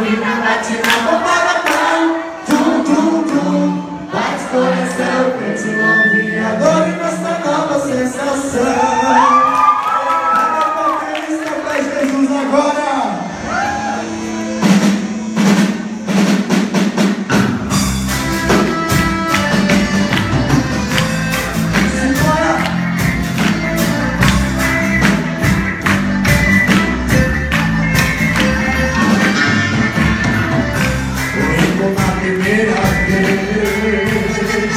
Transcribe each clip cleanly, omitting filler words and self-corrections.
vida bate na palma da mão. Tum, tum, tum, bate coração pra te ouvir a dor e nossa nova sensação. Evangelista pra Jesus agora. Primeira vez,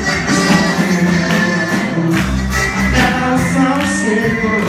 a canção chegou.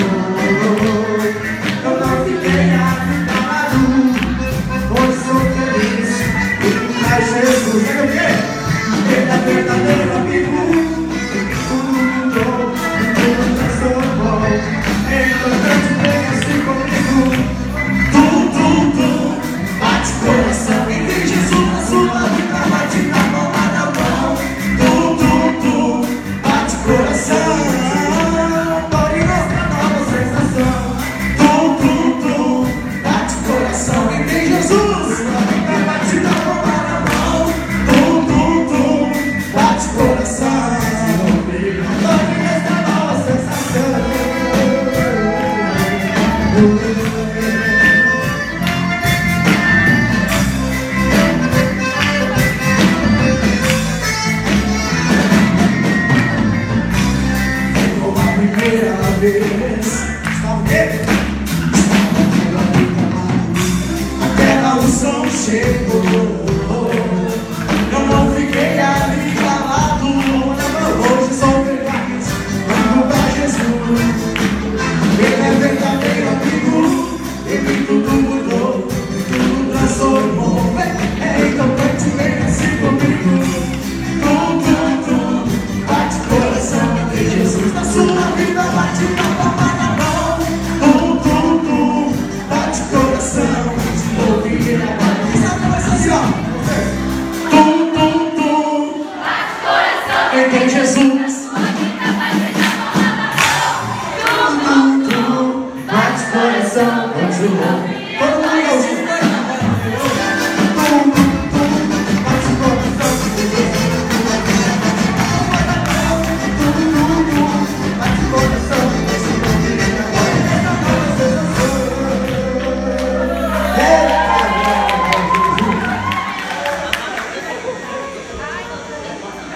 Eu não fiquei afinado, pois sou feliz. Mas Jesus é o quê? Ele é verdadeiro amigo. Tudo mudou, tudo transformou. É importante bem assim comigo. Tum, tum, tum, bate coração e tem Jesus. Bate na palma da mão. Tum, tum, tum, bate coração. Dor e nossa nova sensação. Tum, tum, tum, bate coração. E tem Jesus. Bate na palma da mão. Tum, tum, tum, bate coração. Dor e nossa nova sensação. Primeira vez, estava o quê? Aquela unção chegou. Eu não fiquei ali calado. Hoje sou feliz, vamos pra Jesus. Ele é verdadeiro amigo. Ele tudo mudou, tudo transformou. Então cante bem assim comigo. Tum, tum, tum, bate coração. Tem Jesus na sua vida, bate na palma da mão. Tum, tum, tum, bate coração. Ouvir a batida, começa assim, ó. Tum, tum, tum, bate coração. Tem Jesus na sua vida, bate na palma da mão. Tum, tum, tum, bate coração.